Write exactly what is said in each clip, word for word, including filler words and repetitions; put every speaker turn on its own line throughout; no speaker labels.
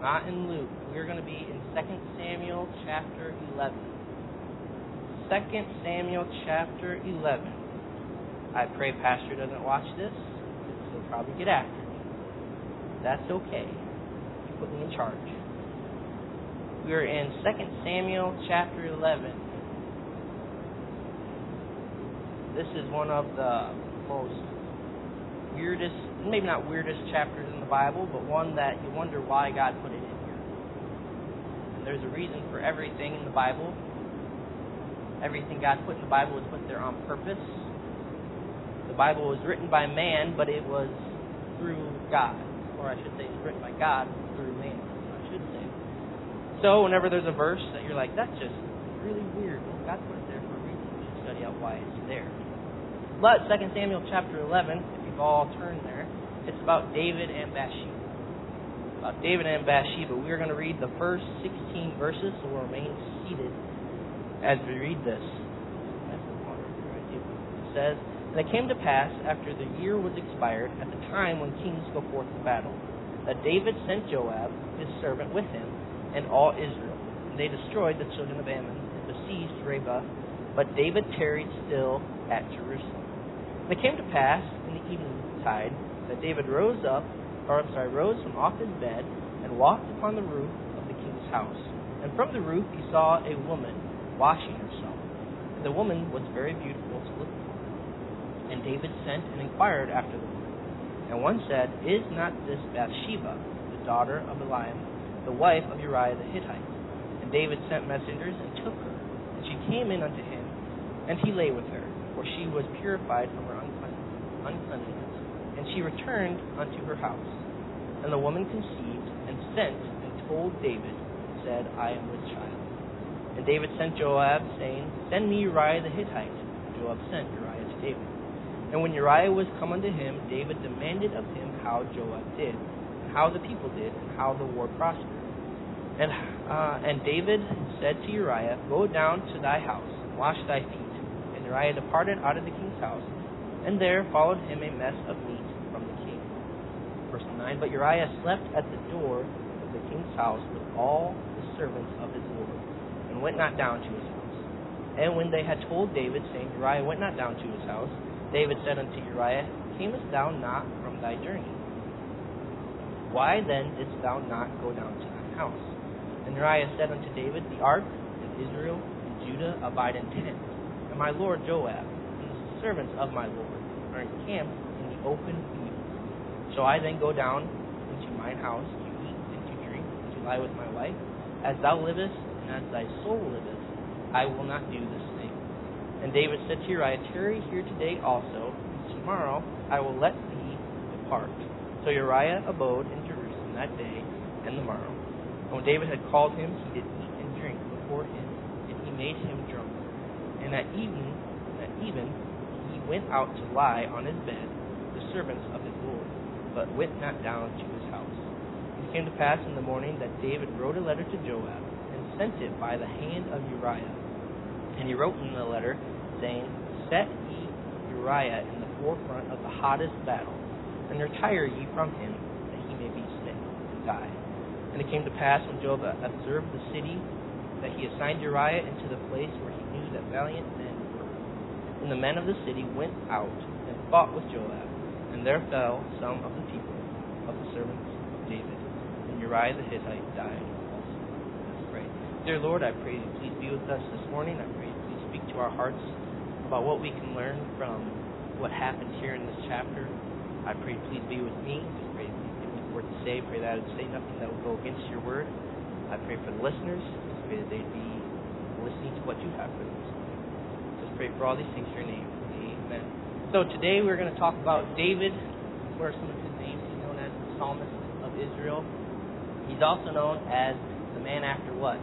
not in Luke. We're going to be in Second Samuel chapter eleven. Second Samuel chapter eleven. I pray Pastor doesn't watch this, because he'll probably get after me. That's okay. He put me in charge. We're in Second Samuel chapter eleven. This is one of the most weirdest, maybe not weirdest chapters in the Bible, but one that you wonder why God put it in here. And there's a reason for everything in the Bible. Everything God put in the Bible was put there on purpose. The Bible was written by man, but it was through God. Or I should say, it's written by God through man, I should say. So whenever there's a verse that you're like, that's just really weird, well, God put it there for a reason. You should study out why it's there. But Second Samuel chapter eleven, if you've all turned there, it's about David and Bathsheba. About David and Bathsheba. We're going to read the first sixteen verses, so we'll remain seated as we read this. It says, "And it came to pass, after the year was expired, at the time when kings go forth to battle, that David sent Joab, his servant, with him, and all Israel. And they destroyed the children of Ammon, and besieged Rabbah, but David tarried still at Jerusalem. And it came to pass, in the eventide, that David rose up, or I'm sorry, rose from off his bed, and walked upon the roof of the king's house. And from the roof he saw a woman washing herself. And the woman was very beautiful to look upon. And David sent and inquired after the woman. And one said, Is not this Bathsheba, the daughter of Eliam, the wife of Uriah the Hittite? And David sent messengers and took her. And she came in unto him, and he lay with her, for she was purified from her uncleanness. And she returned unto her house. And the woman conceived, and sent and told David, and said, I am with child. And David sent Joab, saying, Send me Uriah the Hittite. And Joab sent Uriah to David. And when Uriah was come unto him, David demanded of him how Joab did, and how the people did, and how the war prospered. And uh, and David said to Uriah, Go down to thy house, and wash thy feet. And Uriah departed out of the king's house, and there followed him a mess of meat from the king. Verse nine, But Uriah slept at the door of the king's house with all the servants of his lord, and went not down to his house. And when they had told David, saying, Uriah went not down to his house, David said unto Uriah, Camest thou not from thy journey? Why then didst thou not go down to thine house? And Uriah said unto David, The ark, and Israel, and Judah abide in tents, and my lord Joab, and the servants of my lord, are encamped in the open field. Shall I then go down into mine house, to eat and to drink, and to lie with my wife? As thou livest, and as thy soul liveth, I will not do this thing. And David said to Uriah, Tarry here today also, and tomorrow I will let thee depart. So Uriah abode in Jerusalem that day and the morrow. And when David had called him, he did eat and drink before him, and he made him drunk. And at even, at even he went out to lie on his bed, the servants of his lord, but went not down to his house. And it came to pass in the morning that David wrote a letter to Joab, and sent it by the hand of Uriah. And he wrote in the letter, saying, Set ye Uriah in the forefront of the hottest battle, and retire ye from him, that he may be smitten and die. And it came to pass, when Joab observed the city, that he assigned Uriah into the place where he knew that valiant men were. And the men of the city went out and fought with Joab, and there fell some of the people of the servants of David. And Uriah the Hittite died also. Let's pray. Dear Lord, I pray you please be with us this morning. I pray you please speak to our hearts about what we can learn from what happened here in this chapter. I pray you please be with me. Just pray you please give me the word to say. Pray that I would say nothing that will go against your word. I pray for the listeners. Just pray that they'd be listening to what you have for them. Just pray for all these things in your name. Amen. So today we're going to talk about David. What are some of his names? He's known as the psalmist of Israel. He's also known as the man after what?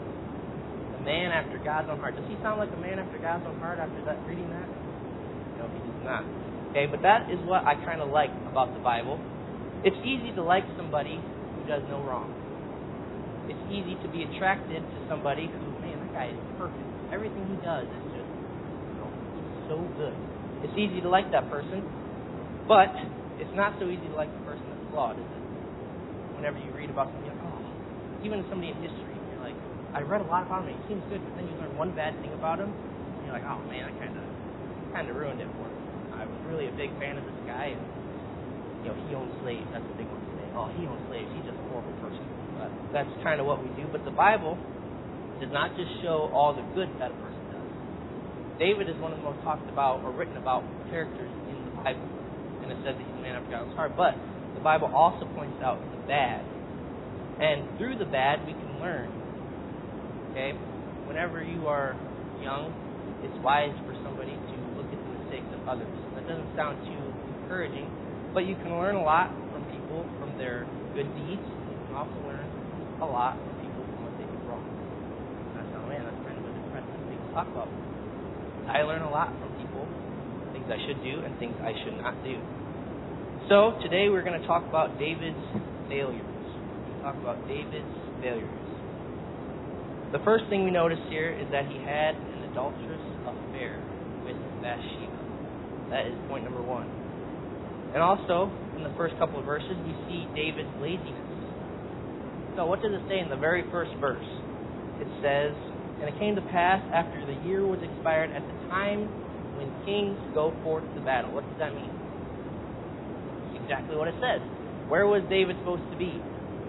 The man after God's own heart. Does he sound like a man after God's own heart after that, reading that? No, he does not. Okay, but that is what I kind of like about the Bible. It's easy to like somebody who does no wrong. It's easy to be attracted to somebody who, man, that guy is perfect. Everything he does is just, you know, he's so good. It's easy to like that person, but it's not so easy to like the person that's flawed, is it? Whenever you read about something, you're like, oh, even somebody in history, you're like, I read a lot about him, he seems good, but then you learn one bad thing about him, and you're like, oh man, that kind of kind of ruined it for me. I was really a big fan of this guy, and you know, he owned slaves. That's what they want to say. Oh, he owned slaves. He's just a horrible person. But that's kind of what we do. But the Bible does not just show all the good that a person does. David is one of the most talked about or written about characters in the Bible, and it says that he's a man after God's heart. But the Bible also points out the bad, and through the bad we can learn. Okay, whenever you are young, it's wise for somebody to look at the mistakes of others. That doesn't sound too encouraging, but you can learn a lot from people, from their good deeds. You can also learn a lot from people from what they do wrong. That's how, man, that's kind of a depressing thing to talk about. I learn a lot from people, things I should do and things I should not do. So today we're going to talk about David's failures. We'll talk about David's failures. The first thing we notice here is that he had an adulterous affair with Bathsheba. That is point number one. And also, in the first couple of verses, we see David's laziness. So what does it say in the very first verse? It says, and it came to pass after the year was expired at the time when kings go forth to battle. What does that mean? Exactly what it says. Where was David supposed to be?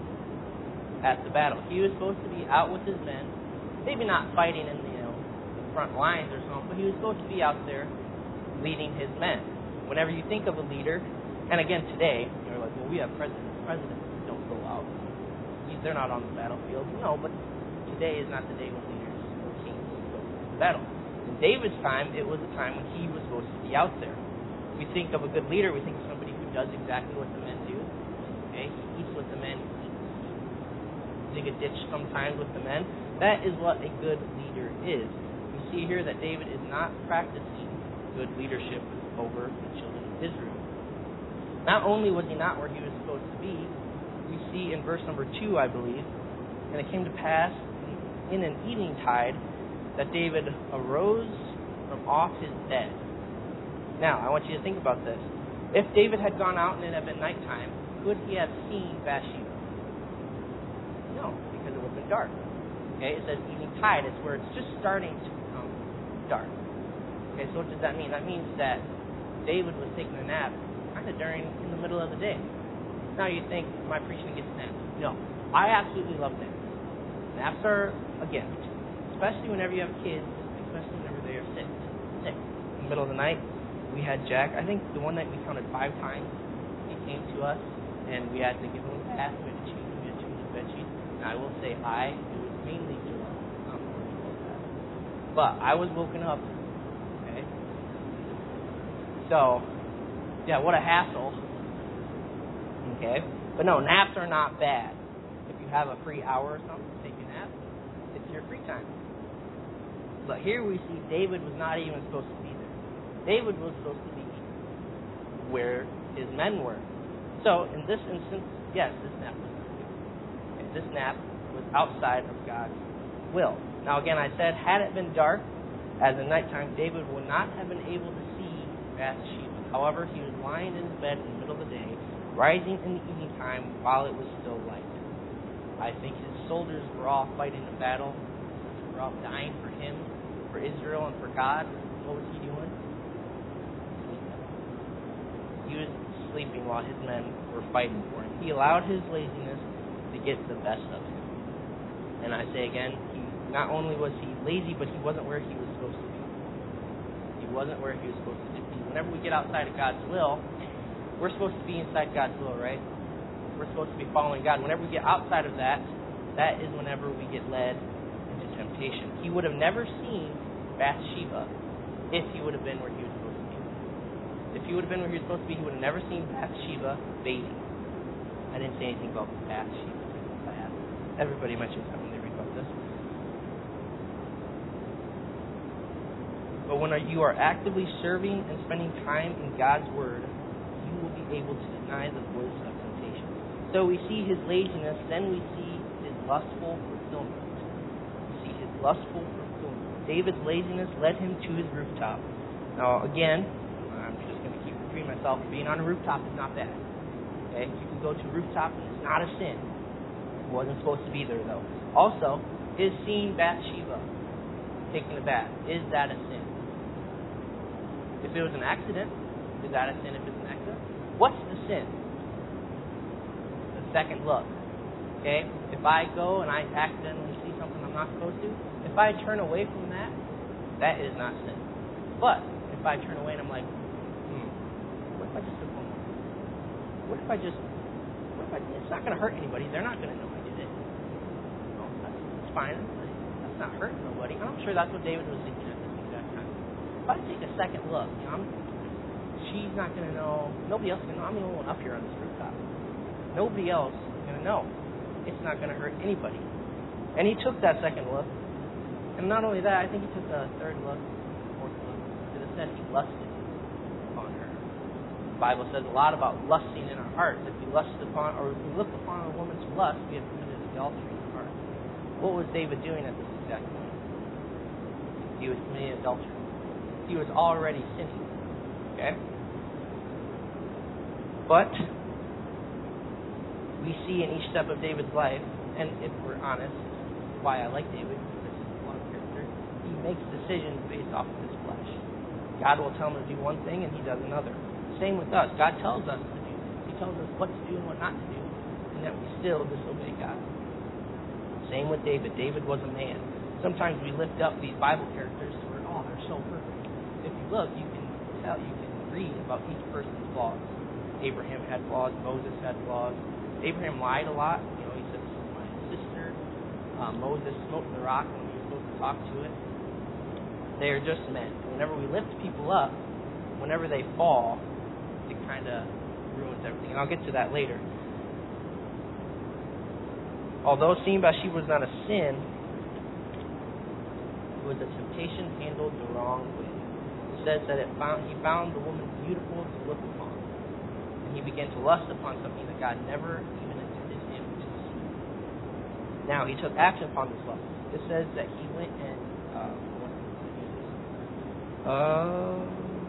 At the battle. He was supposed to be out with his men, maybe not fighting in the, you know, the front lines or something, but he was supposed to be out there leading his men. Whenever you think of a leader, and again today, you're like, well, we have presidents. Presidents don't go out. They're not on the battlefield. No, but today is not the day when leaders or kings go to the battle. In David's time, it was a time when he was supposed to be out there. We think of a good leader, we think of somebody who does exactly what the men do. Okay, he eats what the men eat. Dig a ditch sometimes with the men. That is what a good leader is. We see here that David is not practicing good leadership over the children of Israel. Not only was he not where he was supposed to be, we see in verse number two, I believe, and it came to pass in an evening tide that David arose from off his bed. Now, I want you to think about this. If David had gone out and it had been nighttime, could he have seen Bathsheba? No, because it would have been dark. Okay, it says evening tide. It's where it's just starting to become dark. Okay, so what does that mean? That means that David was taking a nap kind of during, in the middle of the day. Now you think, am I preaching against naps? No. I absolutely love naps. Naps are a gift. Especially whenever you have kids, especially whenever they are sick. Sick. In the middle of the night, we had Jack, I think the one night we counted five times. He came to us, and we had to give him a bath. We had to change him, we had to change his bed sheet. Now I will say I, it was mainly Joel. Not more people that. But I was woken up. Okay? So, yeah, what a hassle. Okay? But no, naps are not bad. If you have a free hour or something to take a nap, it's your free time. But here we see David was not even supposed to be there. David was supposed to be where his men were. So, in this instance, yes, this nap was not good. Okay, this nap was outside of God's will. Now, again, I said, had it been dark, as in nighttime, David would not have been able to see Bathsheba. However, he was lying in his bed in the middle of the day, rising in the evening time while it was still light. I think his soldiers were all fighting a battle. They were all dying for him, for Israel, and for God. What was he doing? Sleeping. He was sleeping while his men were fighting for him. He allowed his laziness to get the best of him. And I say again, he not only was he lazy, but he wasn't where he was supposed to be. He wasn't where he was supposed to be. Whenever we get outside of God's will, we're supposed to be inside God's will, right? We're supposed to be following God. Whenever we get outside of that, that is whenever we get led into temptation. He would have never seen Bathsheba if he would have been where he was supposed to be. If he would have been where he was supposed to be, he would have never seen Bathsheba bathing. I didn't say anything about Bathsheba. Everybody mentions that when they read about this. But when you are actively serving and spending time in God's Word, you will be able to deny the voice of temptation. So we see his laziness, then we see his lustful fulfillment. We see his lustful fulfillment. David's laziness led him to his rooftop. Now, again, I'm just going to keep repeating myself. Being on a rooftop is not bad. Okay? You can go to a rooftop and it's not a sin. wasn't supposed to be there, though. Also, is seeing Bathsheba taking a bath, is that a sin? If it was an accident, is that a sin if it's an accident? What's the sin? The second look. Okay? If I go and I accidentally see something I'm not supposed to, if I turn away from that, that is not sin. But if I turn away and I'm like, hmm, what if I just took one more? What if I just, what if I, it's not going to hurt anybody. They're not going to know I did it. Oh, that's, that's fine. That's not hurting nobody. And I'm sure that's what David was thinking at this exact time. If I take a second look, you know, I'm, she's not going to know, nobody else is going to know. I'm the only one up here on this rooftop. Nobody else is going to know. It's not going to hurt anybody. And he took that second look. And not only that, I think he took a third look, fourth look. Because it said he lusted upon her. The Bible says a lot about lusting in our hearts. If we lust upon, or if we look upon a woman's lust, we have committed adultery in our heart. What was David doing at this exact point? He was committing adultery. He was already sinning. Okay? But we see in each step of David's life, and if we're honest, why I like David, this is one character, he makes decisions based off of his flesh. God will tell him to do one thing and he does another. Same with us. God tells us to do things. He tells us what to do and what not to do, and that we still disobey God. Same with David. David was a man. Sometimes we lift up these Bible characters where, oh, they're so perfect. If you look, you can tell, you can read about each person's flaws. Abraham had flaws. Moses had flaws. Abraham lied a lot. You know, he said, this is my sister. Uh, Moses smoked the rock when he was supposed to talk to it. They are just men. Whenever we lift people up, whenever they fall, it kind of ruins everything. And I'll get to that later. Although seeing Bathsheba was not a sin, it was a temptation handled the wrong way. It says that it found he found the woman beautiful to look upon. He began to lust upon something that God never even intended him to see. Now, he took action upon this lust. It says that he went and, uh, what did it use? Uh,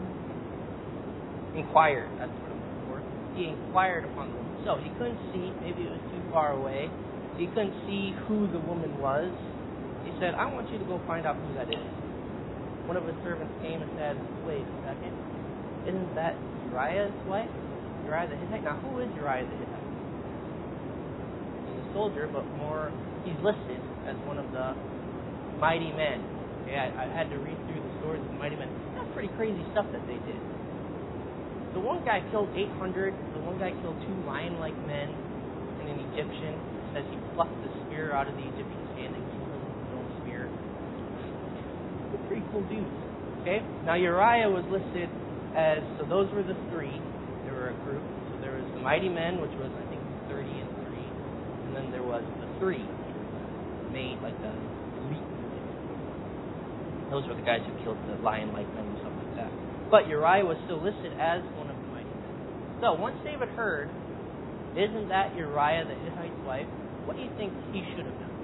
inquired. That's what I'm looking for. He inquired upon the woman. So, he couldn't see. Maybe it was too far away. He couldn't see who the woman was. He said, I want you to go find out who that is. One of his servants came and said, wait a second. Isn't that Uriah's wife? Uriah the Hittite. Now, who is Uriah the Hittite? He's a soldier, but more, he's listed as one of the mighty men. Okay, I, I had to read through the stories of the mighty men. That's pretty crazy stuff that they did. The one guy killed eight hundred. The one guy killed two lion-like men and an Egyptian. It says he plucked the spear out of the Egyptian's hand and killed him with his own spear. They're pretty cool dudes. Okay? Now, Uriah was listed as, so those were the three. A group. So there was the mighty men, which was I think thirty and three, and then there was the three made like the elite. Those were the guys who killed the lion-like men and stuff like that. But Uriah was still listed as one of the mighty men. So once David heard, isn't that Uriah the Hittite's wife? What do you think he should have done?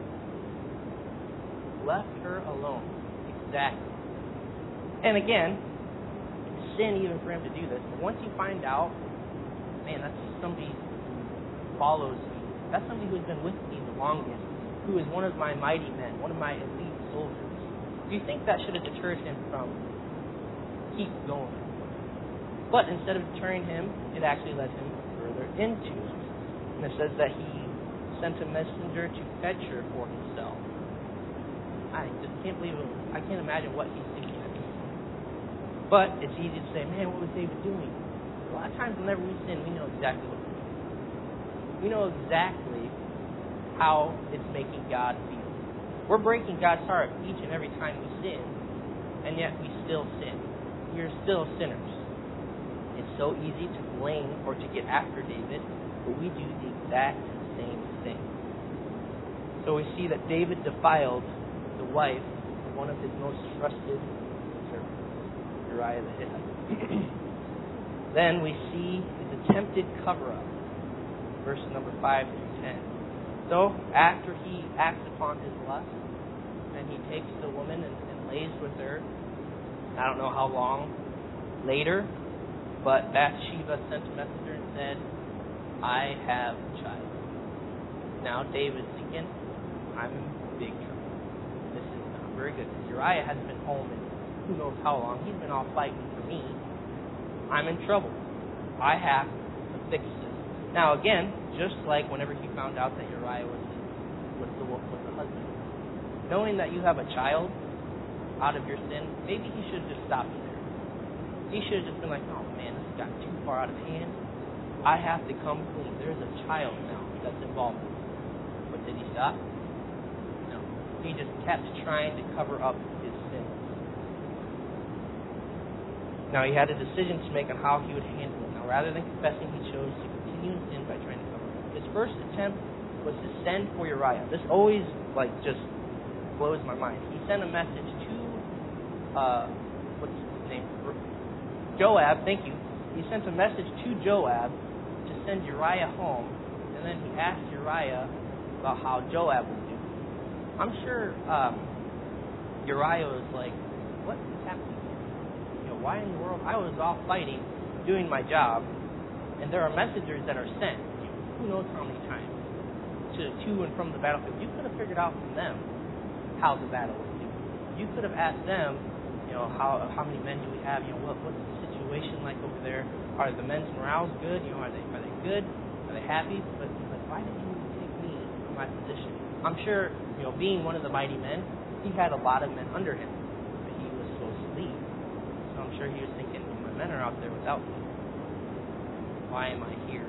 Left her alone. Exactly. And again, sin even for him to do this. But once you find out, man, that's somebody who follows me. That's somebody who's been with me the longest, who is one of my mighty men, one of my elite soldiers. Do you think that should have deterred him from keep going? But instead of deterring him, it actually led him further into it. And it says that he sent a messenger to fetch her for himself. I just can't believe it. I can't imagine what he's thinking. But it's easy to say, man, what was David doing? A lot of times whenever we sin, we know exactly what we're doing. We know exactly how it's making God feel. We're breaking God's heart each and every time we sin, and yet we still sin. We are still sinners. It's so easy to blame or to get after David, but we do the exact same thing. So we see that David defiled the wife of one of his most trusted servants, Uriah the Hittite. Then we see his attempted cover-up, verse number five through ten. So after he acts upon his lust, and he takes the woman and, and lays with her, I don't know how long later, but Bathsheba sent a messenger and said, I have a child. now David's thinking, I'm in big trouble. This is not very good. Uriah hasn't been home in who knows how long. He's been off fighting for me. I'm in trouble. I have to fix this. Now again, just like whenever he found out that Uriah was the, was the, was the husband, knowing that you have a child out of your sin, maybe he should have just stopped you there. He should have just been like, oh man, this got too far out of hand. I have to come clean. There's a child now that's involved. But did he stop? No. He just kept trying to cover up his sins. Now he had a decision to make on how he would handle it. Now rather than confessing, he chose to continue in sin by trying to cover it up. His first attempt was to send for Uriah. This always like just blows my mind. He sent a message to uh, what's his name? Joab. Thank you. He sent a message to Joab to send Uriah home, and then he asked Uriah about how Joab would do. I'm sure um, Uriah was like, "What is happening? You know, why in the world? I was off fighting, doing my job, and there are messengers that are sent. Who knows how many times to to and from the battlefield? You could have figured out from them how the battle would do. You could have asked them, you know, how how many men do we have? You know, what what's the situation like over there? Are the men's morales good? You know, are they are they good? Are they happy? But like, why didn't you take me from my position? I'm sure, you know, being one of the mighty men, he had a lot of men under him, but he was supposed to lead. So I'm sure he was thinking, my men are out there without me. Why am I here?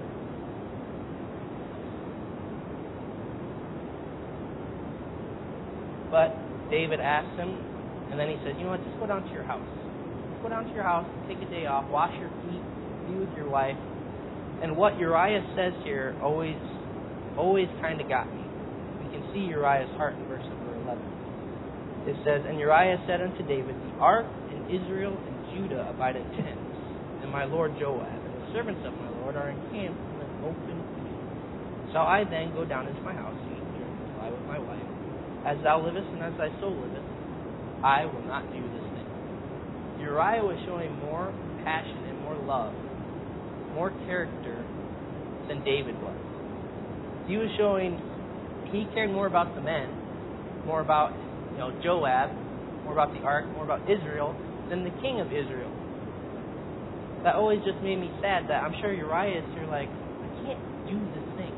But David asked him, and then he said, you know what, just go down to your house. Just go down to your house, take a day off, wash your feet, be with your wife. And what Uriah says here always always kind of got me. We can see Uriah's heart in verse number eleven. It says, and Uriah said unto David, the ark and Israel and Judah abide in tents, and my lord Joab, and the servants of my lord are encamped in an open field. Shall I then go down into my house, eat and drink, and lie with my wife? As thou livest and as thy soul liveth, I will not do this thing. Uriah was showing more passion and more love, more character than David was. He was showing he cared more about the men, more about, you know, Joab, more about the ark, more about Israel than the king of Israel. That always just made me sad that I'm sure Uriah is here like, I can't do this thing.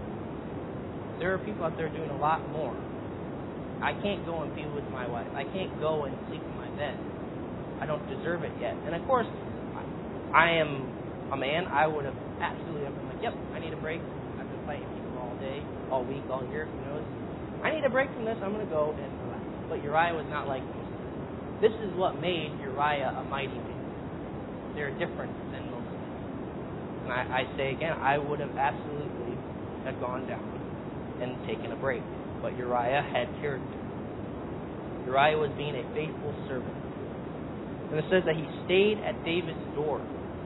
There are people out there doing a lot more. I can't go and be with my wife. I can't go and sleep in my bed. I don't deserve it yet. And of course, I am a man. I would have absolutely been like, yep, I need a break. I've been fighting people all day, all week, all year, who knows. I need a break from this. I'm going to go and relax. But Uriah was not like this. This is what made Uriah a mighty man. They're different than most men. And I, I say again, I would have absolutely have gone down and taken a break. But Uriah had character. Uriah was being a faithful servant. And it says that he stayed at David's door.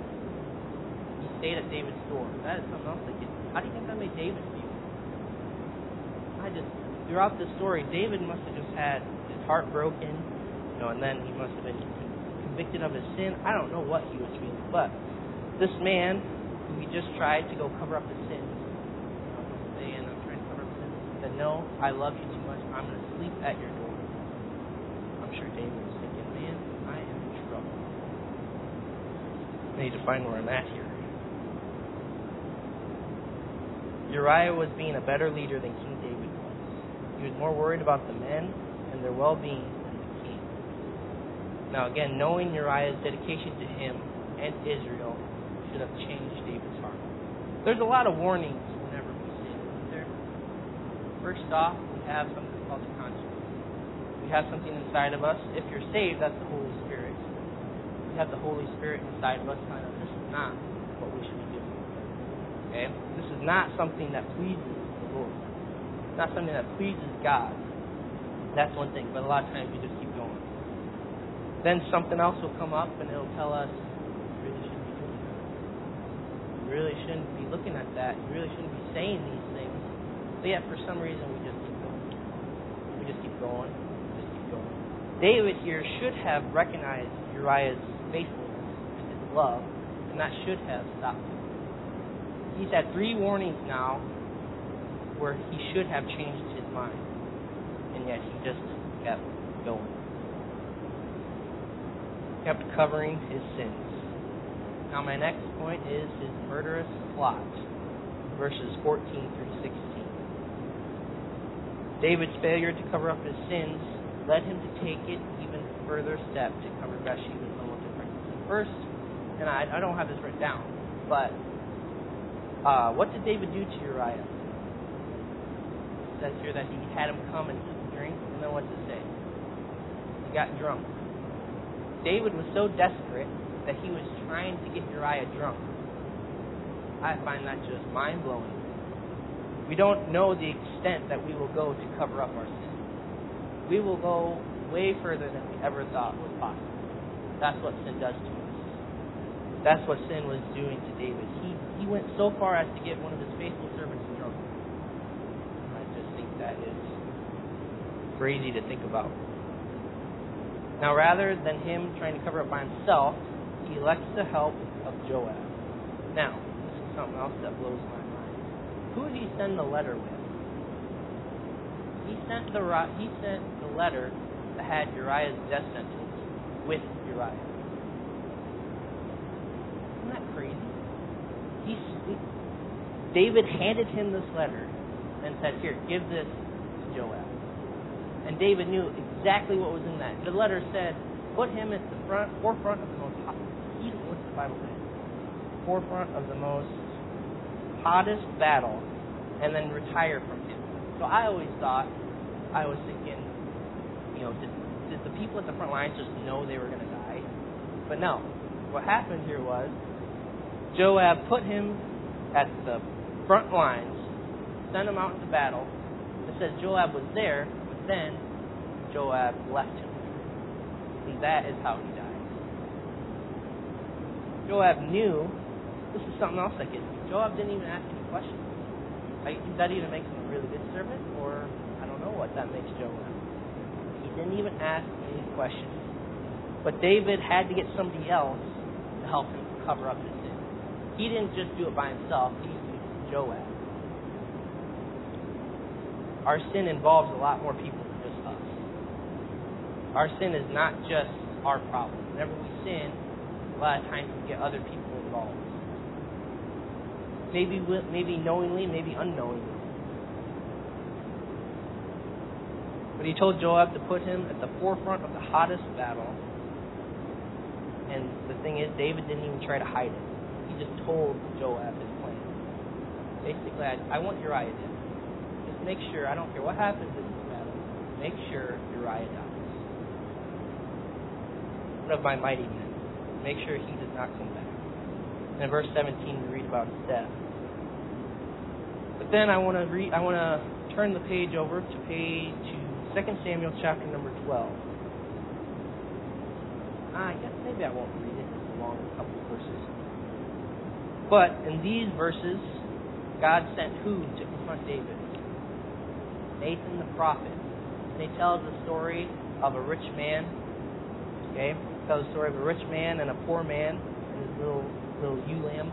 He stayed at David's door. That is something else that gets. How do you think that made David feel? I just, throughout this story, David must have just had his heart broken, you know, and then he must have been convicted of his sin. I don't know what he was feeling. But this man, who he just tried to go cover up his sins, said, no, I love you too much. I'm going to sleep at your door. I'm sure David was thinking, man, I am in trouble. I need to find where I'm at here. Uriah was being a better leader than King David was. He was more worried about the men and their well-being than the king. Now again, knowing Uriah's dedication to him and Israel should have changed David's heart. There's a lot of warnings whenever we sin. First off, we have something called the conscience. We have something inside of us. If you're saved, that's the Holy Spirit. We have the Holy Spirit inside of us. This is not what we should be doing. Okay? This is not something that pleases the Lord. It's not something that pleases God. That's one thing, but a lot of times we just keep going. Then something else will come up and it'll tell us, you really shouldn't be doing that. You really shouldn't be looking at that. You really shouldn't be saying these things. But yet, for some reason, we just keep going. We just keep going. We just keep going. David here should have recognized Uriah's faithfulness and his love, and that should have stopped him. He's had three warnings now, where he should have changed his mind. And yet he just kept going. Kept covering his sins. Now my next point is his murderous plot. Verses fourteen through sixteen. David's failure to cover up his sins led him to take it even further step to cover Bathsheba's unwanted pregnancy. First, and I, I don't have this written down, but uh, what did David do to Uriah? It says here that he had him come and eat and drink, and then what does it say? He got drunk. David was so desperate that he was trying to get Uriah drunk. I find that just mind-blowing. We don't know the extent that we will go to cover up our sin. We will go way further than we ever thought was possible. That's what sin does to us. That's what sin was doing to David. He he went so far as to get one of his faithful servants drunk. I just think that is crazy to think about. Now, rather than him trying to cover up by himself, he elects the help of Joab. Now, this is something else that blows my mind. Who did he send the letter with? He sent the he sent the letter that had Uriah's death sentence with Uriah. Isn't that crazy? He, he, David handed him this letter and said, "Here, give this to Joab." And David knew exactly what was in that. The letter said, "Put him at the front, forefront of the most hot." What's the Bible say? Forefront of the most hottest battle, and then retire from him. So I always thought, I was thinking, you know, did, did the people at the front lines just know they were going to die? But no. What happened here was, Joab put him at the front lines, sent him out into battle. It says Joab was there, but then Joab left him. And that is how he died. Joab knew, this is something else that gets me. Joab didn't even ask any questions. Like, that either makes him a really good servant, or I don't know what that makes Joab. He didn't even ask any questions. But David had to get somebody else to help him cover up his sin. He didn't just do it by himself, he used Joab. Our sin involves a lot more people than just us. Our sin is not just our problem. Whenever we sin, a lot of times we get other people involved. Maybe maybe knowingly, maybe unknowingly. But he told Joab to put him at the forefront of the hottest battle. And the thing is, David didn't even try to hide it. He just told Joab his plan. Basically, I, I want Uriah dead. Just make sure, I don't care what happens in this battle, make sure Uriah dies. One of my mighty men. Make sure he does not come back. And in verse seventeen, we read about his death. But then I want to read. I want to turn the page over to page to Second Samuel chapter number twelve. Ah, I guess maybe I won't read it. It's a long couple of verses. But in these verses, God sent who to confront David? Nathan the prophet. And he tells the story of a rich man. Okay. Tells the story of a rich man and a poor man and his little little ewe lamb.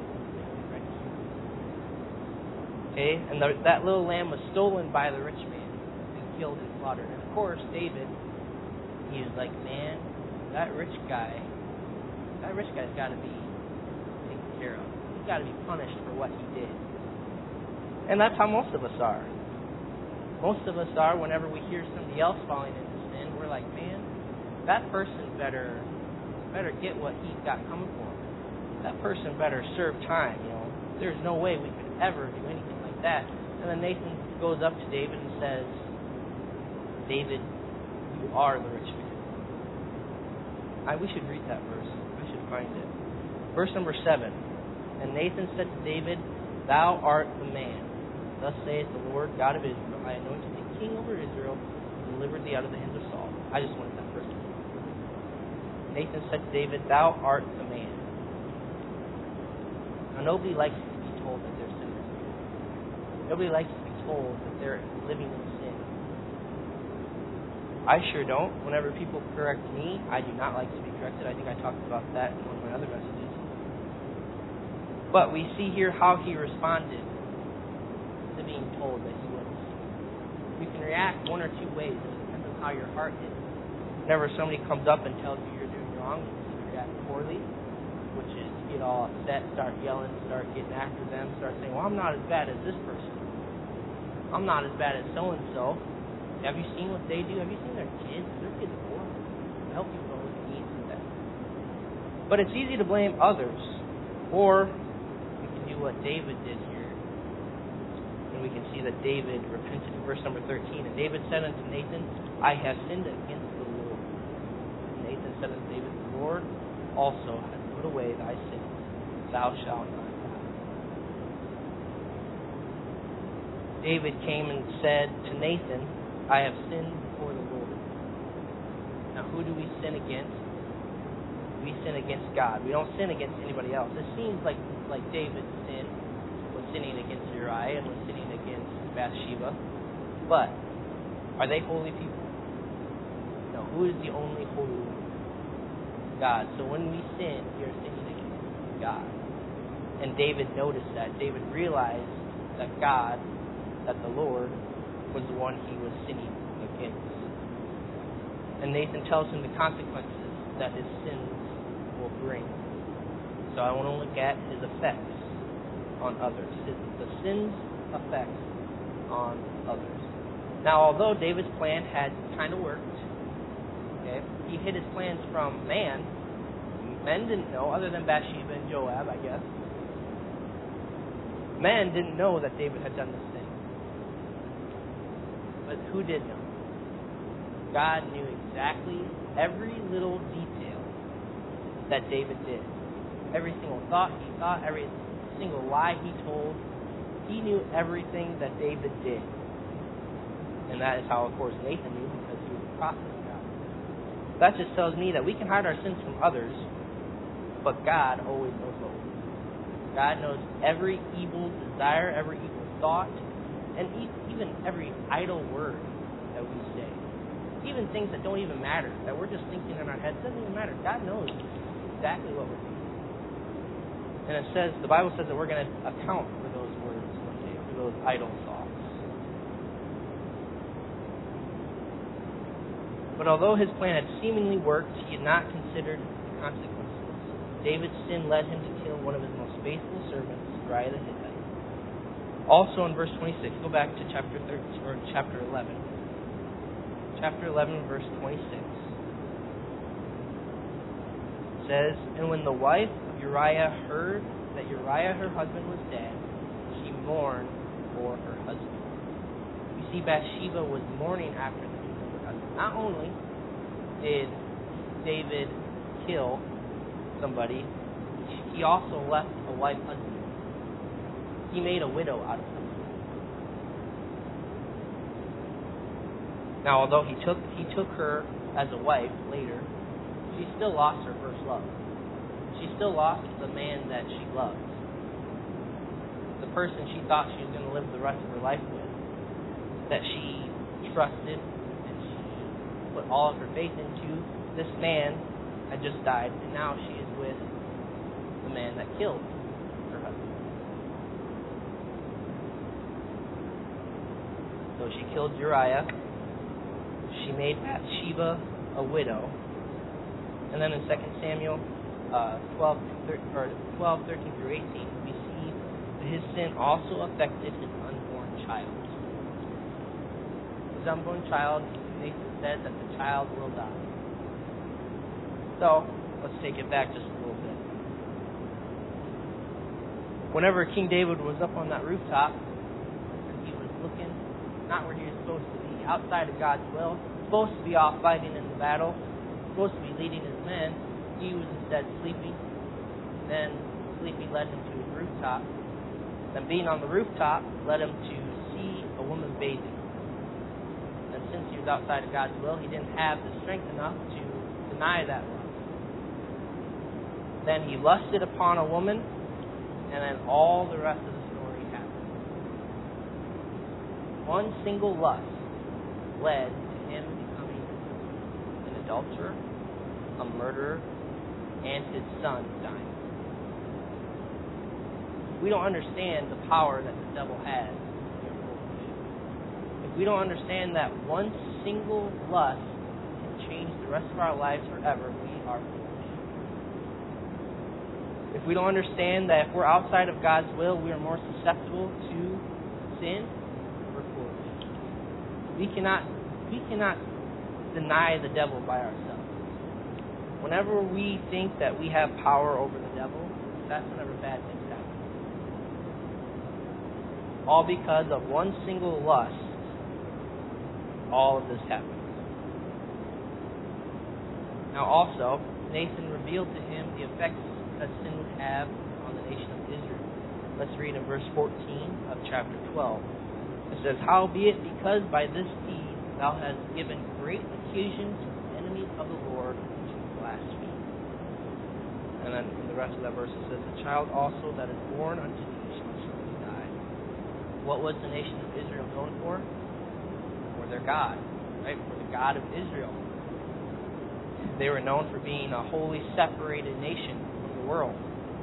Okay, and the, that little lamb was stolen by the rich man and killed and slaughtered. And of course, David, he was like, man, that rich guy, that rich guy's got to be taken care of. He's got to be punished for what he did. And that's how most of us are. Most of us are whenever we hear somebody else falling into sin, we're like, man, that person better. better get what he's got coming for him. That person better serve time, you know. There's no way we could ever do anything like that. And then Nathan goes up to David and says, David, you are the rich man. I, we should read that verse. I should find it. Verse number seven. And Nathan said to David, thou art the man. Thus saith the Lord God of Israel, I anointed thee king over Israel and delivered thee out of the hands of Saul. I just wanted that verse to be. Nathan said to David, thou art the man. Now, nobody likes to be told that they're sinners. Nobody likes to be told that they're living in sin. I sure don't. Whenever people correct me, I do not like to be corrected. I think I talked about that in one of my other messages. But we see here how he responded to being been told that he wouldn't see. You can react one or two ways. It depends on how your heart is. Whenever somebody comes up and tells you you're doing wrong, you can either react poorly, which is get all upset, start yelling, start getting after them, start saying, well, I'm not as bad as this person. I'm not as bad as so-and-so. Have you seen what they do? Have you seen their kids? Their kids are horrible. I help people know what they need to that. But it's easy to blame others. Or we can do what David did here. And we can see that David repented in verse number thirteen. And David said unto Nathan, I have sinned against the Lord. And Nathan said unto David, the Lord also has put away thy sins. Thou shalt not die. David came and said to Nathan, I have sinned before the Lord. Now, who do we sin against? We sin against God. We don't sin against anybody else. It seems like, like David's sin was sinning against Uriah and was sinning against Bathsheba. But, are they holy people? No. Who is the only holy one? God. So when we sin, we are sinning against God. And David noticed that. David realized that God, that the Lord, was the one he was sinning against. And Nathan tells him the consequences that his sins will bring. So I want to look at his effects on others. His, the sin's effects on others. Now, although David's plan had kind of worked, okay, he hid his plans from man. Men didn't know, other than Bathsheba and Joab, I guess. Men didn't know that David had done this thing. But who did know? God knew exactly every little detail that David did. Every single thought he thought, every single lie he told. He knew everything that David did. And that is how, of course, Nathan knew, because he was a prophet of God. That just tells me that we can hide our sins from others, but God always knows both. God knows every evil desire, every evil thought, and even every idle word that we say. Even things that don't even matter, that we're just thinking in our heads, doesn't even matter. God knows exactly what we're thinking. And it says, the Bible says that we're going to account for those words one day, for those idle thoughts. But although his plan had seemingly worked, he had not considered the consequences. David's sin led him to kill one of his most faithful servants, Uriah the Hittite. Also in verse twenty-six, go back to chapter thirteen or chapter eleven. Chapter eleven, verse twenty-six. It says, and when the wife of Uriah heard that Uriah her husband was dead, she mourned for her husband. You see, Bathsheba was mourning after the death of her husband. Not only did David kill somebody, he also left a wife husband. He made a widow out of her. Now, although he took he took her as a wife later, she still lost her first love. She still lost the man that she loved. The person she thought she was going to live the rest of her life with. That she trusted and she put all of her faith into. This man had just died, and now she is with the man that killed her husband. So she killed Uriah. She made Bathsheba a widow. And then in Second Samuel uh, twelve, thirteen through eighteen, we see that his sin also affected his unborn child. His unborn child, Nathan said that the child will die. So, let's take it back just a little bit. Whenever King David was up on that rooftop, and he was looking not where he was supposed to be, outside of God's will, supposed to be off fighting in the battle, supposed to be leading his men, he was instead sleeping. Then sleeping led him to his rooftop. Then being on the rooftop led him to see a woman bathing. And since he was outside of God's will, he didn't have the strength enough to deny that lust. Then he lusted upon a woman, and then all the rest of the story happened. One single lust led to him becoming an adulterer, a murderer, and his son dying. We don't understand the power that the devil has in your world. we don't understand that one single lust can change the rest of our lives forever, we are foolish. If we don't understand that if we're outside of God's will, we are more susceptible to sin, we're foolish. We cannot, we cannot deny the devil by ourselves. Whenever we think that we have power over the devil, that's whenever bad things happen. All because of one single lust, all of this happens. Now also, Nathan revealed to him the effects that sin would have on the nation of Israel. Let's read in verse fourteen of chapter twelve. It says, "Howbeit, because by this deed thou hast given great occasion to the enemies of the Lord to blaspheme." And then in the rest of that verse it says, "The child also that is born unto thee shall surely die." What was the nation of Israel known for? For their God, right? For the God of Israel. They were known for being a wholly separated nation from the world.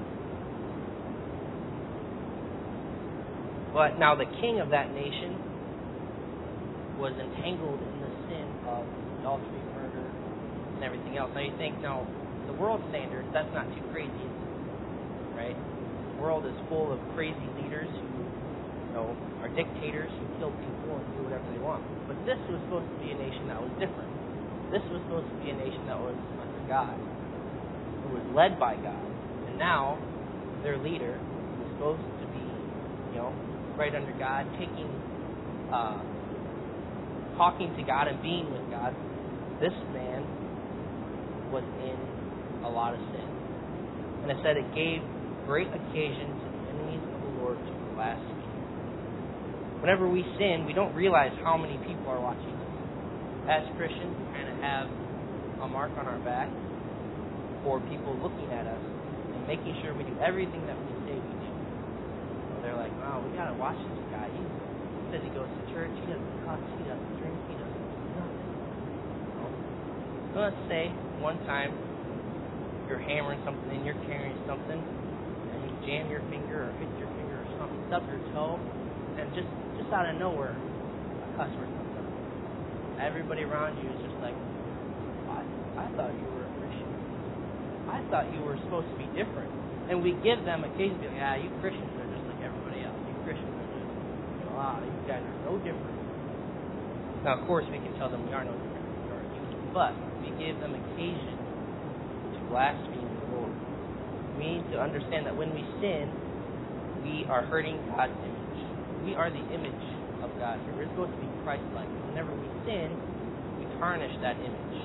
But now the king of that nation was entangled in the sin of adultery, murder, and everything else. Now you think, now, the world standards, that's not too crazy, right? The world is full of crazy leaders who, you know, are dictators who kill people and do whatever they want. But this was supposed to be a nation that was different. This was supposed to be a nation that was under God, who was led by God. And now, their leader, who was supposed to be, you know, right under God, taking, uh, talking to God and being with God, this man was in a lot of sin. And it said it gave great occasion to the enemies of the Lord to blaspheme. Whenever we sin, we don't realize how many people are watching us. As Christians, we kind of have a mark on our back for people looking at us and making sure we do everything that we say we do. So they're like, "Oh, we gotta watch this guy. He says he goes to church. He doesn't cuss. He doesn't drink. He doesn't do nothing." You know? So let's say one time you're hammering something and you're carrying something and you jam your finger or hit your finger or something, stub your toe, and just just out of nowhere, a cuss word comes up. Everybody around you is just like, I, I thought you were a Christian. I thought you were supposed to be different. And we give them occasionally, like, "Yeah, you Christians are just like everybody else. You Christians are just, you know, ah, you guys are no different." Now, of course, we can tell them we are no different. We are Jews. But we give them occasion to blaspheme the Lord. We need to understand that when we sin, we are hurting God's image. We are the image of God. We're supposed to be Christ-like. Whenever we sin, we tarnish that image.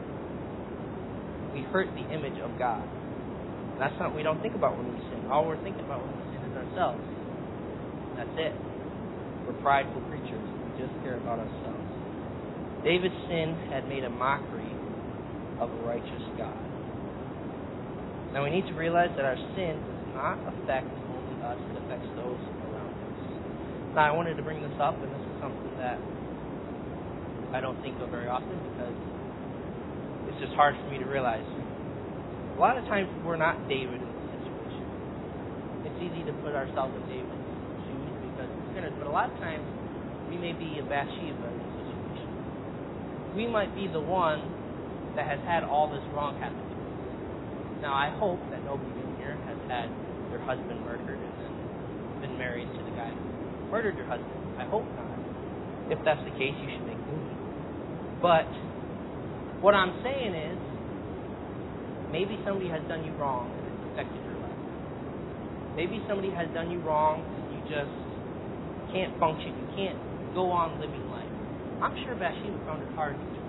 We hurt the image of God. And that's not what we don't think about when we sin. All we're thinking about when we sin is ourselves. That's it. We're prideful creatures. We just care about ourselves. David's sin had made a mockery of a righteous God. Now we need to realize that our sin does not affect only us, it affects those around us. Now I wanted to bring this up, and this is something that I don't think of very often because it's just hard for me to realize. A lot of times we're not David in this situation. It's easy to put ourselves in David's shoes because we're sinners, but a lot of times we may be a Bathsheba in this situation. We might be the one that has had all this wrong happen to us. Now I hope that nobody in here has had their husband murdered and then been married to the guy who murdered your husband. I hope not. If that's the case, you should make movies. But what I'm saying is, maybe somebody has done you wrong and it's affected your life. Maybe somebody has done you wrong and you just can't function. You can't go on living life. I'm sure Bathsheba found it hard to do.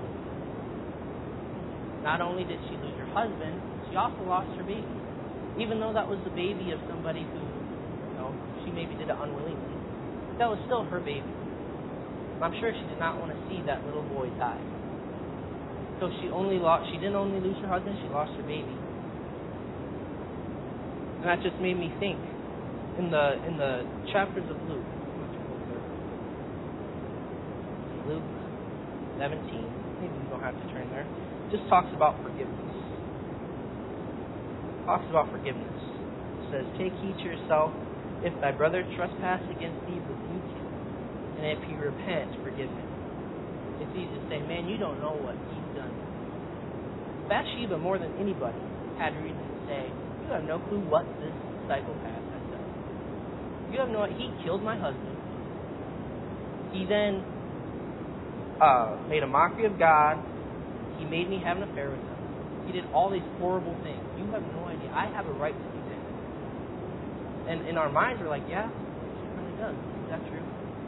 Not only did she lose her husband, she also lost her baby. Even though that was the baby of somebody who, you know, she maybe did it unwillingly, that was still her baby. I'm sure she did not want to see that little boy die. So she only lost. She didn't only lose her husband; she lost her baby. And that just made me think. In the in the chapters of Luke, Luke seventeen. Maybe we don't have to turn there. Just talks about forgiveness. Talks about forgiveness. It says, "Take heed to yourself. If thy brother trespass against thee, rebuke him. And if he repents, forgive him. It's easy to say, man, you don't know what he's done. Bathsheba, more than anybody, had reason to say, you have no clue what this psychopath has done. You have no idea. He killed my husband. He then uh, made a mockery of God. He made me have an affair with him. He did all these horrible things. You have no idea. I have a right to do that. And in our minds, we're like, yeah, he really does. Is that true?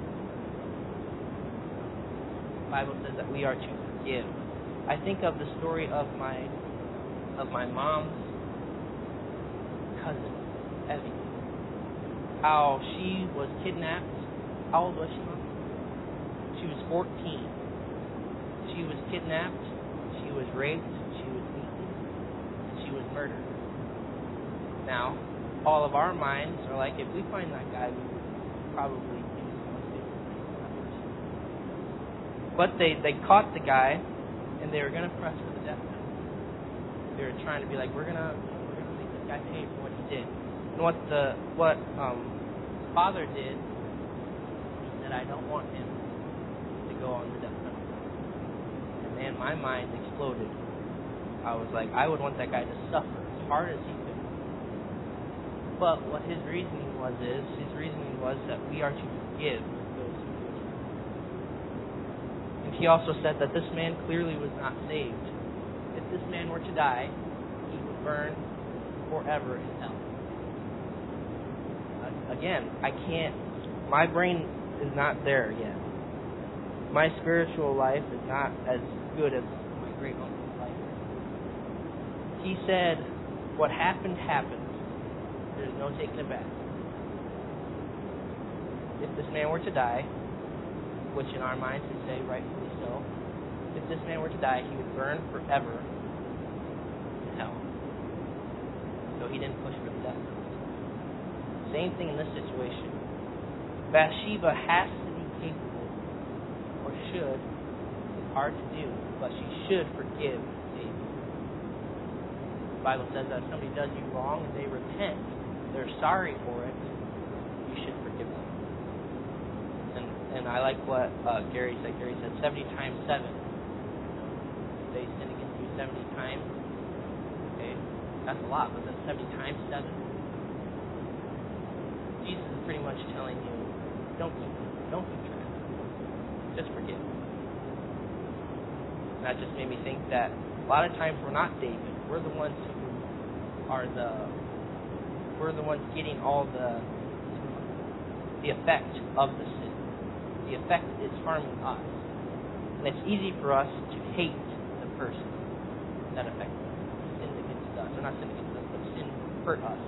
The Bible says that we are to forgive. I think of the story of my of my mom's cousin, Evie. How she was kidnapped. How old was she, Mom? She was fourteen. She was kidnapped. She was raped. She was beaten. And she was murdered. Now, all of our minds are like, if we find that guy, we would probably do something. But they, they caught the guy, and they were going to press for the death penalty. They were trying to be like, we're going to we're gonna make this guy pay for what he did. And what the what um, his father did, he said, I don't want him to go on the death penalty. And man, my mind exploded. I was like, I would want that guy to suffer as hard as he could. But what his reasoning was is, his reasoning was that we are to forgive those who do it. And he also said that this man clearly was not saved. If this man were to die, he would burn forever in hell. Again, I can't, my brain is not there yet. My spiritual life is not as good as my great uncle's life. He said, what happened, happened. There's no taking it back. If this man were to die, which in our minds would say rightfully so, if this man were to die, he would burn forever in hell. So he didn't push for the death penalty. Same thing in this situation. Bathsheba has to be capable, or should, it's hard to do, but she should forgive David. The Bible says that if somebody does you wrong and they repent, they're sorry for it, you should forgive them. And and I like what uh, Gary said. Gary said seventy times seven. If they sin against you seventy times, okay, that's a lot, but that's seventy times seven. Jesus is pretty much telling you, don't keep don't keep track. Just forgive. And that just made me think that a lot of times we're not David. We're the ones who are the we're the ones getting all the the effect of the sin. The effect is harming us. And it's easy for us to hate the person that affected us, sinned against us. Or not sinned against us, but sin hurt us.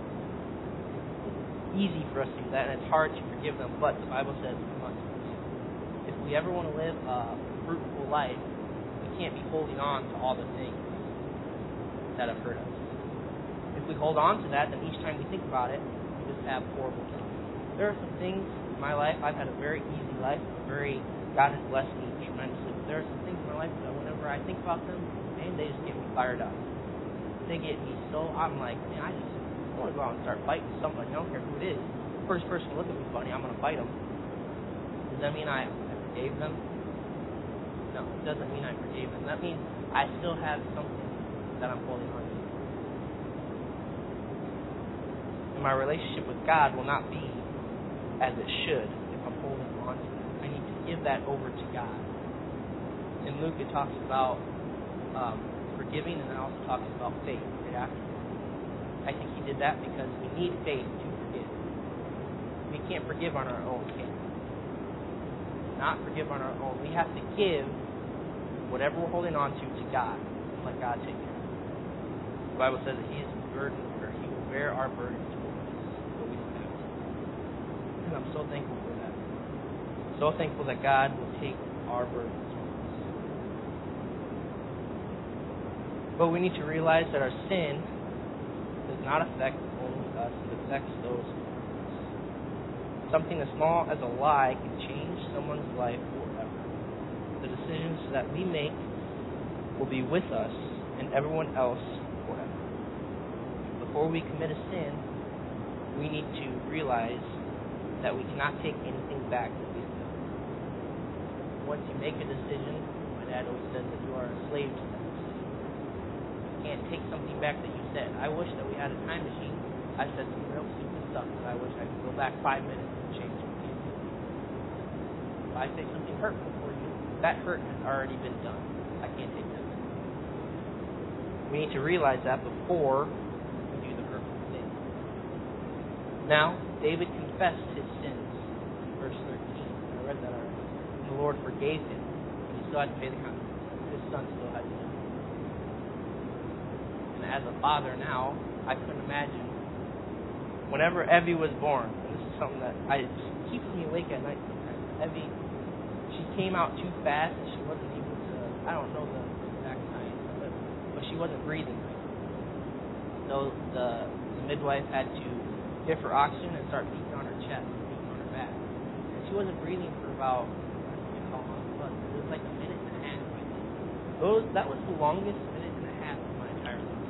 Easy for us to do that, and it's hard to forgive them, but the Bible says we must forgive. If we ever want to live a fruitful life, we can't be holding on to all the things that have hurt us. If we hold on to that, then each time we think about it, we just have horrible things. There are some things in my life, I've had a very easy life, very, God has blessed me tremendously, but there are some things in my life that whenever I think about them, man, they just get me fired up. They get me so, I'm like, man, I just I want to go out and start fighting somebody. I don't care who it is. The first person to look at me funny, I'm going to fight them. Does that mean I, I forgave them? No, it doesn't mean I forgave them. That means I still have something that I'm holding on to. And my relationship with God will not be as it should if I'm holding on to it. I need to give that over to God. In Luke, it talks about um, forgiving, and it also talks about faith right after. I think he did that because we need faith to forgive. We can't forgive on our own, can we? Not forgive on our own. We have to give whatever we're holding on to to God and let God take care of it. The Bible says that he is burdened, or he will bear our burdens for us, but we don't have to. And I'm so thankful for that. So thankful that God will take our burdens for us. But we need to realize that our sin does not affect only us, it affects those around us. Something as small as a lie can change someone's life forever. The decisions that we make will be with us and everyone else forever. Before we commit a sin, we need to realize that we cannot take anything back that we've done. once you make a decision, my dad always said that you are a slave to that decision. You can't take something back that you said. I wish that we had a time machine. I said some real stupid stuff that I wish I could go back five minutes and change it. If I say something hurtful for you, that hurt has already been done. I can't take that back. We need to realize that before we do the hurtful thing. Now, David confessed his sins. Verse thirteen. I read that already. And the Lord forgave him. But he still had to pay the consequences. His son still had to do it. And as a father now, I couldn't imagine. Whenever Evie was born, and this is something that I just keeps me awake at night sometimes. Evie, she came out too fast and she wasn't able to, I don't know the exact science of it, but she wasn't breathing right. So the, the midwife had to give her oxygen and start beating on her chest, beating on her back. And she wasn't breathing for about, I forget how long it was, it was like a minute and a half, I think. Those, that was the longest minute and a half of my entire life.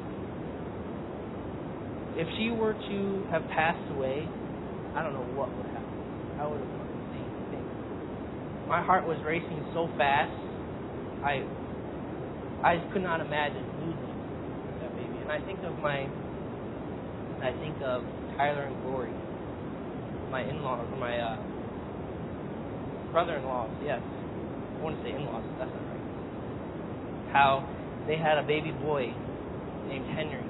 If she were to have passed away, I don't know what would happen. I would have done the same thing. My heart was racing so fast, I I could not imagine losing that baby. And I think of my, I think of Tyler and Glory, my in-laws, my uh, brother-in-laws, yes. I want to say in-laws, but that's not right. How they had a baby boy named Henry.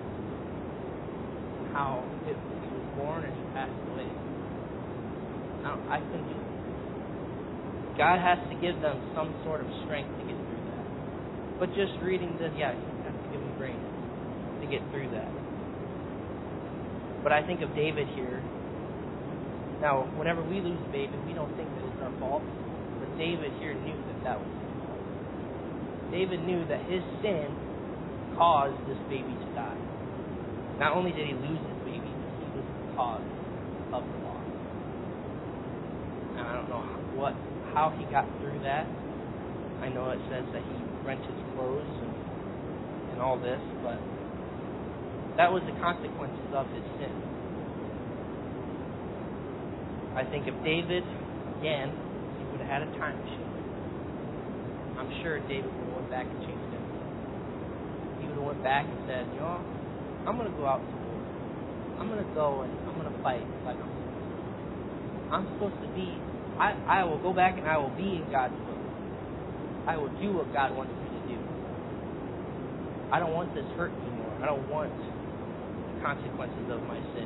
How it, he was born and he passed away. I, don't, I couldn't do it. God has to give them some sort of strength to get through that. But just reading this, yeah, He has to give them grace to get through that. But I think of David here. Now, whenever we lose a baby, we don't think that it's our fault. But David here knew that that was his fault. David knew that his sin caused this baby to die. Not only did he lose his baby, he was the cause of the loss. And I don't know what, how he got through that. I know it says that he rent his clothes and, and all this, but that was the consequences of his sin. I think if David, again, he would have had a time machine, I'm sure David would have went back and changed everything. He would have went back and said, you know, I'm going to go out to war. I'm going to go and I'm going to fight like I'm supposed to. I'm supposed to be, I, I will go back and I will be in God's will. I will do what God wants me to do. I don't want this hurt anymore. I don't want the consequences of my sin.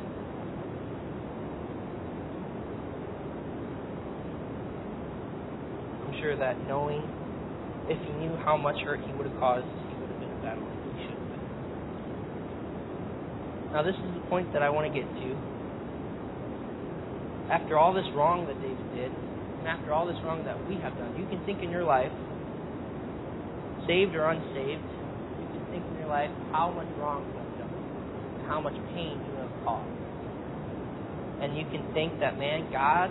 I'm sure that knowing, if he knew how much hurt he would have caused, he would have been a battle like he should have been. Now this is the point that I want to get to. After all this wrong that David did, and after all this wrong that we have done, you can think in your life, saved or unsaved, you can think in your life how much wrong you have done, and how much pain you have caused. And you can think that, man, God,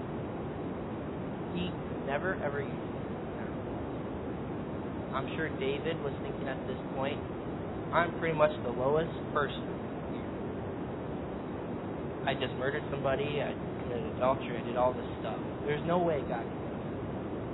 He could never, ever use you. I'm sure David was thinking at this point, I'm pretty much the lowest person here. I just murdered somebody, I committed adultery, I did all this stuff. There's no way God can do it.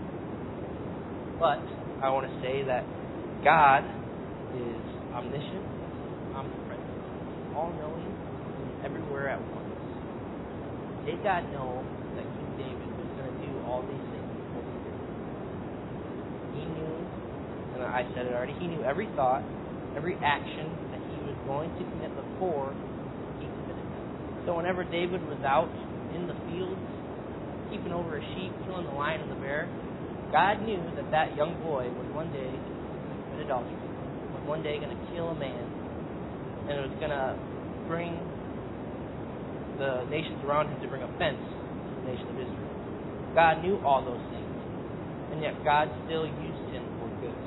But I want to say that God is omniscient, omnipresent, all-knowing, and everywhere at once. Did God know that King David was going to do all these things before he did? He knew, and I said it already, he knew every thought, every action that he was going to commit before he committed them. So whenever David was out in the fields, keeping over a sheep, killing the lion and the bear, God knew that that young boy was one day going to commit adultery, was one day going to kill a man, and it was going to bring the nations around him to bring offense to the nation of Israel. God knew all those things, and yet God still used him for good.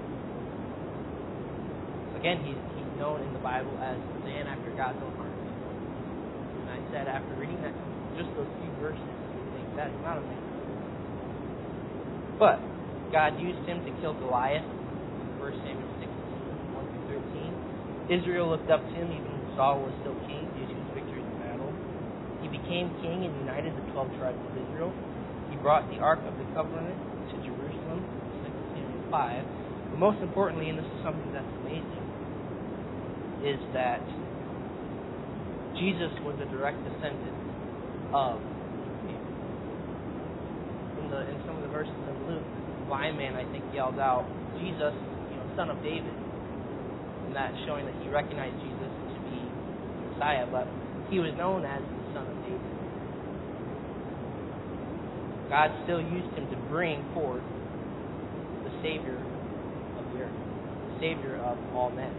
Again, he's, he's known in the Bible as a man after God's own heart. And I said, after reading that, just those few verses, you think that is not a man. But God used him to kill Goliath in First Samuel sixteen, one through thirteen. Israel looked up to him even when Saul was still king due to his victories in battle. He became king and united the twelve tribes of Israel. He brought the Ark of the Covenant to Jerusalem. five. But most importantly, and this is something that's amazing, is that Jesus was a direct descendant of Abraham. In, the, in some of the verses in Luke, the blind man, I think, yelled out, Jesus, you know, son of David. And that showing that he recognized Jesus to be Messiah, but he was known as the son of David. God still used him to bring forth the Savior of the earth, the Savior of all men.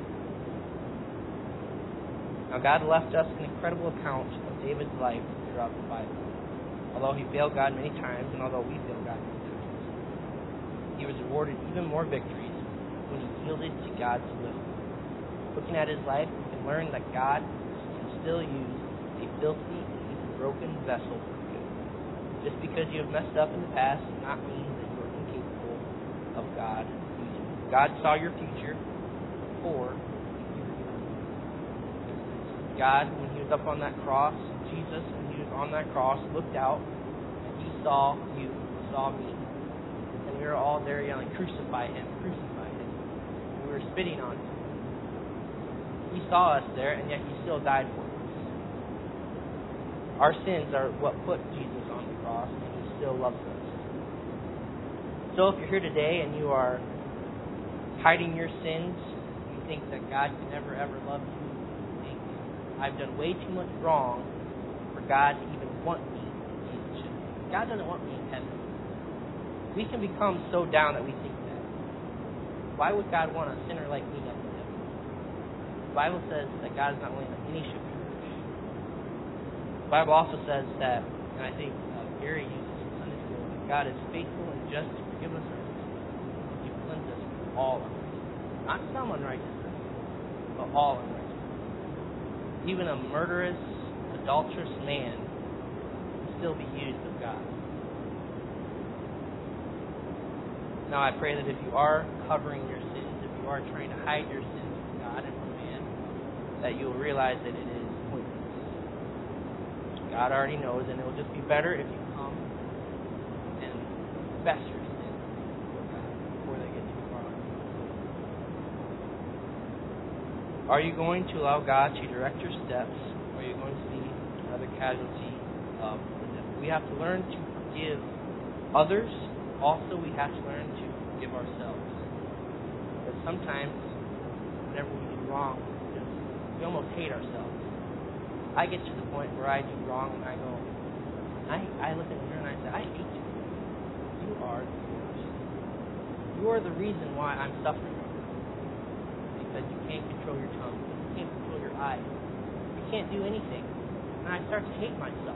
Now, God left us an incredible account of David's life throughout the Bible. Although he failed God many times, and although we failed God many times, he was rewarded even more victories when he yielded to God's will. Looking at his life, we can learn that God can still use a filthy and even broken vessel for good. Just because you have messed up in the past does not mean that you are incapable of God using you. God saw your future before you were born. God, when he was up on that cross, Jesus, when he was on that cross, looked out, and he saw you, saw me. And we were all there yelling, crucify him, crucify him. And we were spitting on him. He saw us there, and yet he still died for us. Our sins are what put Jesus on the cross, and he still loves us. So if you're here today and you are hiding your sins, you think that God can never ever love you, you think, I've done way too much wrong for God to even want me in Jesus. God doesn't want me in heaven. We can become so down that we think that. Why would God want a sinner like me up in heaven? The Bible says that God is not willing that any should perish. The Bible also says that, and I think uh, Gary uses in Sunday school, that God is faithful and just to forgive us our sins and to cleanse us from all unrighteousness. Not some unrighteousness, but all unrighteousness. Even a murderous, adulterous man can still be used of God. Now I pray that if you are covering your sins, if you are trying to hide your sins from God and from man, that you will realize that it is pointless. God already knows, and it will just be better if you come and confess your sins before God before they get too far. Are you going to allow God to direct your steps, or are you going to be another casualty of the devil? We have to learn to forgive others. Also, we have to learn to forgive ourselves. But sometimes, whenever we do wrong, we almost hate ourselves. I get to the point where I do wrong and I go, I, I look in the mirror and I say, I hate you. You are the worst. You are the reason why I'm suffering. Because you can't control your tongue. You can't control your eyes. You can't do anything. And I start to hate myself.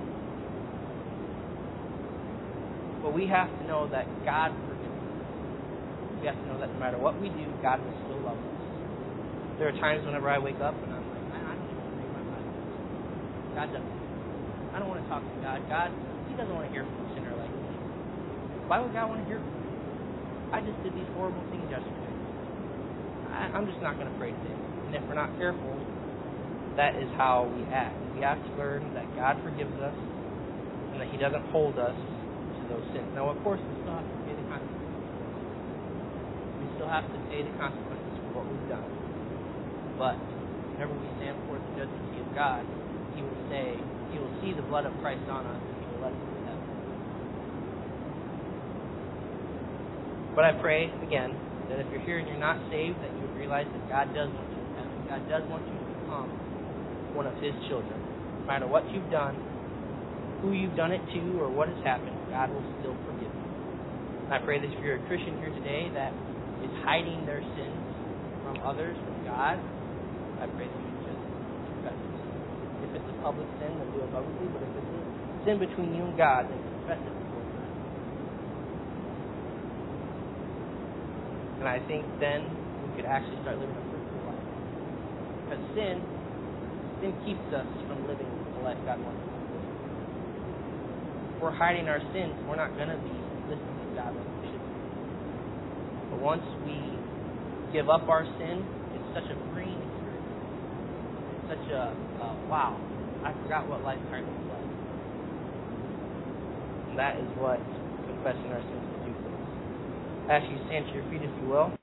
But we have to know that God forgives us. We have to know that no matter what we do, God will still love us. There are times whenever I wake up and I'm like, I, I don't even want to read my Bible. God doesn't. I don't want to talk to God. God, He doesn't want to hear from a sinner like me. Why would God want to hear from me? I just did these horrible things yesterday. I, I'm just not going to pray today. And if we're not careful, that is how we act. We have to learn that God forgives us and that He doesn't hold us those sins. Now, of course, we still have to pay the consequences. We still have to pay the consequences for what we've done. But whenever we stand before the judgment seat of God, He will say, He will see the blood of Christ on us, and He will let us into heaven. But I pray, again, that if you're here and you're not saved, that you would realize that God does want you in heaven. God does want you to become one of His children. No matter what you've done, who you've done it to, or what has happened, God will still forgive you. And I pray that if you're a Christian here today that is hiding their sins from others, from God, I pray that you would just confess it. If it's a public sin, then do it publicly. But if it's a sin between you and God, then confess it before God. And I think then we could actually start living a fruitful life. Because sin, sin keeps us from living the life God wants us to live. If we're hiding our sins, we're not going to be listening to God like we should be. But once we give up our sin, it's such a freeing experience. It's such a, uh, wow, I forgot what life kind of was like. And that is what confessing our sins will do for us. I ask you to stand to your feet if you will.